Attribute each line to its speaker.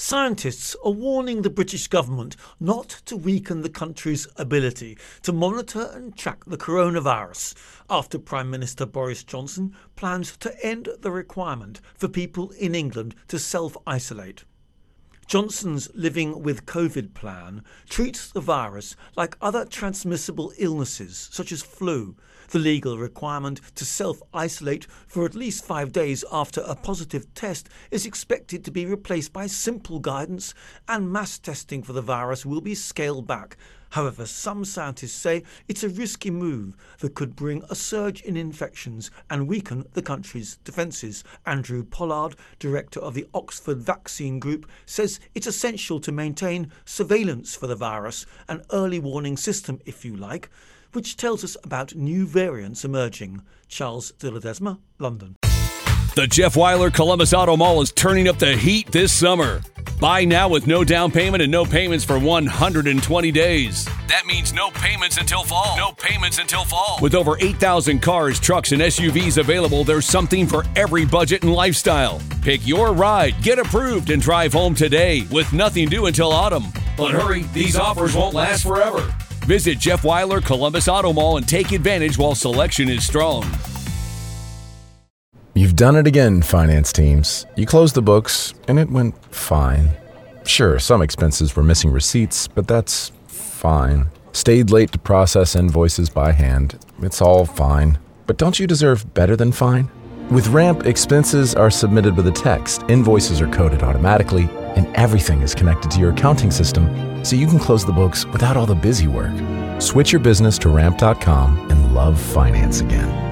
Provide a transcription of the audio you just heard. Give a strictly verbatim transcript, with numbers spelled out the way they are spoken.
Speaker 1: Scientists are warning the British government not to weaken the country's ability to monitor and track the coronavirus after Prime Minister Boris Johnson plans to end the requirement for people in England to self-isolate. Johnson's Living with COVID plan treats the virus like other transmissible illnesses such as flu. The legal requirement to self-isolate for at least five days after a positive test is expected to be replaced by simple guidance, and mass testing for the virus will be scaled back. However, some scientists say it's a risky move that could bring a surge in infections and weaken the country's defences. Andrew Pollard, director of the Oxford Vaccine Group, says it's essential to maintain surveillance for the virus, an early warning system, if you like, which tells us about new variants emerging. Charles de Ledesma, London.
Speaker 2: The Jeff Weiler Columbus Auto Mall is turning up the heat this summer. Buy now with no down payment and no payments for one hundred twenty days. That means no payments until fall. No payments until fall. With over eight thousand cars, trucks, and S U Vs available, there's something for every budget and lifestyle. Pick your ride, get approved, and drive home today with nothing due until autumn. But hurry, these offers won't last forever. Visit Jeff Weiler Columbus Auto Mall and take advantage while selection is strong.
Speaker 3: You've done it again, finance teams. You closed the books, and it went fine. Sure, some expenses were missing receipts, but that's fine. Stayed late to process invoices by hand. It's all fine. But don't you deserve better than fine? With Ramp, expenses are submitted with a text, invoices are coded automatically, and everything is connected to your accounting system, so you can close the books without all the busy work. Switch your business to ramp dot com and love finance again.